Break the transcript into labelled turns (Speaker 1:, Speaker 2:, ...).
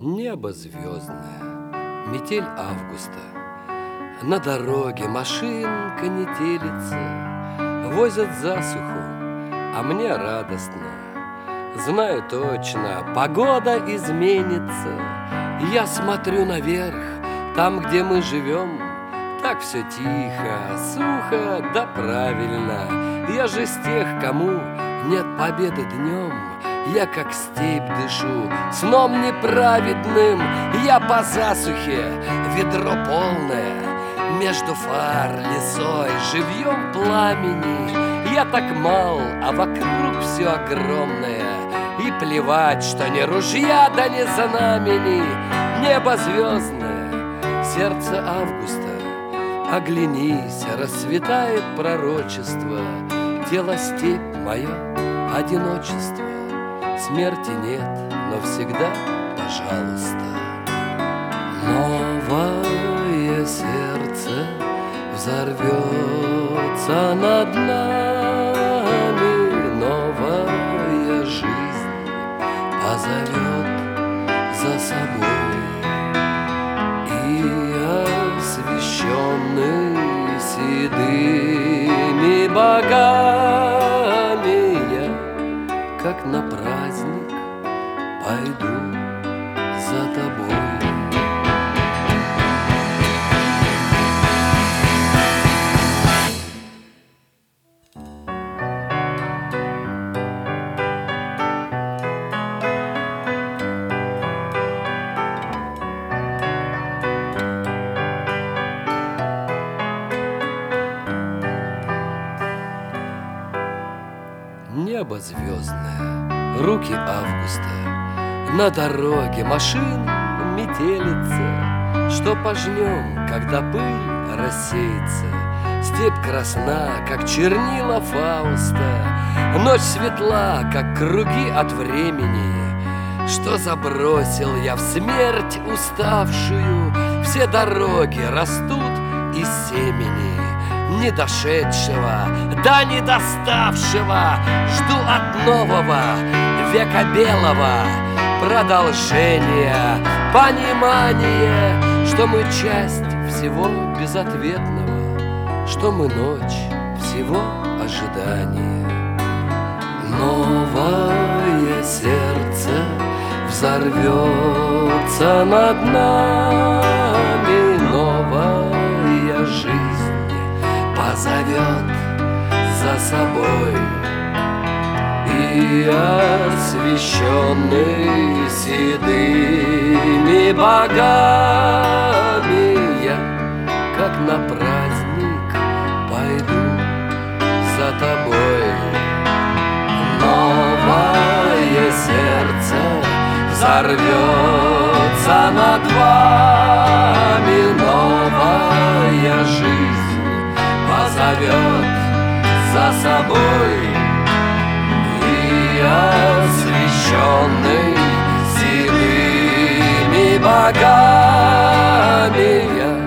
Speaker 1: Небо звездное, метель августа. На дороге машинка не телится, возят засуху, а мне радостно. Знаю точно, погода изменится. Я смотрю наверх, там, где мы живем. Так все тихо, сухо, да правильно. Я же с тех, кому нет победы днем. Я как степь дышу, сном неправедным. Я по засухе, ведро полное, между фар, лесой, живьем пламени. Я так мал, а вокруг все огромное. И плевать, что ни ружья, да ни знамени. Небо звездное, сердце августа. Оглянись, расцветает пророчество. Тело степь мое, одиночество. Смерти нет, но всегда пожалуйста. Новое сердце взорвется над нами. Новая жизнь позовет за собой. И освещенный седыми богами я, как на праздник, пойду за тобой. Небо звездное, руки августа. На дороге машин метелица. Что пожнем, когда пыль рассеется? Степь красна, как чернила Фауста. Ночь светла, как круги от времени. Что забросил я в смерть уставшую? Все дороги растут из семени. Не дошедшего, да не доставшего. Жду от нового века белого продолжения, понимание, что мы часть всего безответного, что мы ночь всего ожидания. Новое сердце взорвется над нами. Новая жизнь позовет за собой. И освещенный седыми богами я, как на праздник, пойду за тобой. Новое сердце взорвется над вами. Новая жизнь позовет за собой. И освещенный седыми богами я,